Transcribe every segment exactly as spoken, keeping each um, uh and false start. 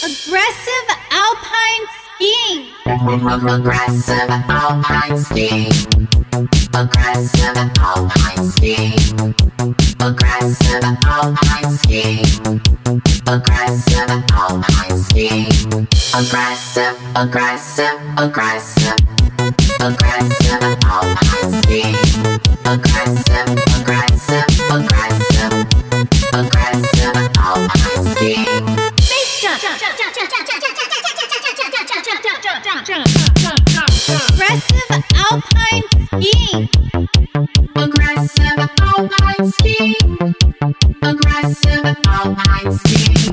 Aggressive alpine skiing. Aggressive alpine skiing. Aggressive alpine skiing. Aggressive alpine skiing. Aggressive alpine skiing. Aggressive, aggressive, aggressive. Aggressive alpine skiing. Aggressive, aggressive, aggressive. Aggressive alpine skiing. Base jump. Aggressive alpine skiing. Aggressive alpine skiing. Aggressive alpine skiing.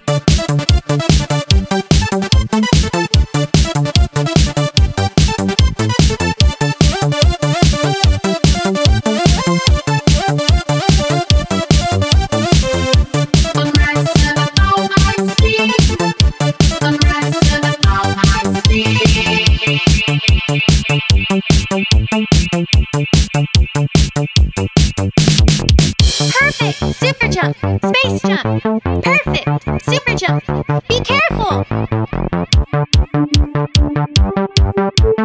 Perfect! Super jump! Space jump! Perfect! Super jump! Be careful!